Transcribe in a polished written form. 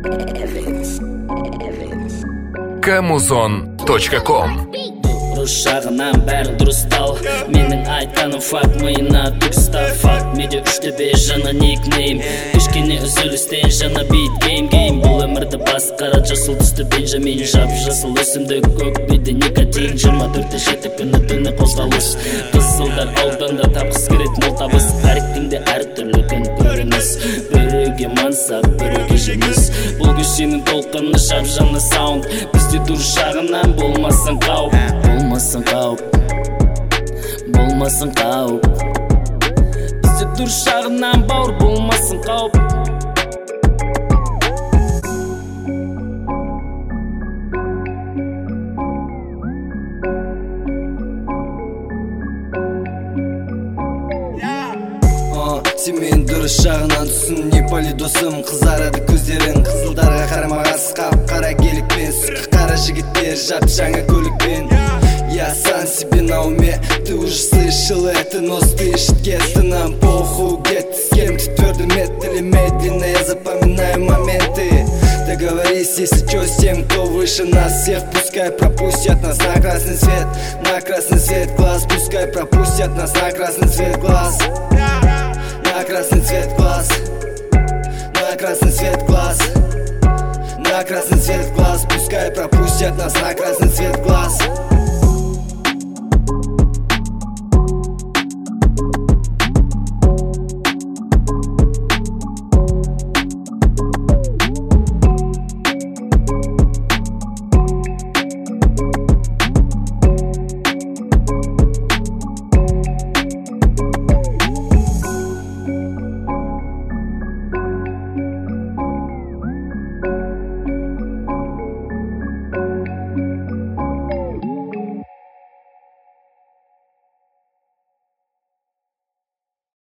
Kamuzon.com. Дұрыс жағынан бәрін дұрыстау, менің айтқаным факт, миына дұрыстау. Факт медиа 3-5 жаңа никнейм, кішкене үзілістен жаңа бит гейм. Бұл өмірді басқара жасыл түсті Бенджамин, жап-жасыл өсімдік көкпейді никотин. 24-те 7 күні түні қозғалыс, қызылдар ауданда тапқыз керет мол табыс. Әріктіңде әр түрлі күн көрініс, біреуге мансап, біреуге жеміс. Бұл көшенің толқыны жап жаңа саунд, бізде дұрыс жағынан болмасын қауіп. Болмасын қауіп, болмасын қауіп, бізде дұрыс жағынан бауыр, болмасын қауіп. Сен дұрыс жағынан түсін, не поли досым. Қызарады көздерің, қызылдарға қарама-қарсы қап-қара келікпен. Сұқы қара жігіттер жап жаңа көлікпен. Я сам себе на уме, ты уже слышал это, но слышит где-то нам похуй, где-то с кем-то твердо, медленно, медленно я запоминаю моменты. Договорись, если чё, с тем, кто выше нас всех, пускай пропустят нас на красный свет. На красный свет глаз, пускай пропустят нас на красный свет глаз. На красный цвет глаз, на красный цвет глаз, на красный цвет глаз, пускай пропустят нас на красный цвет глаз.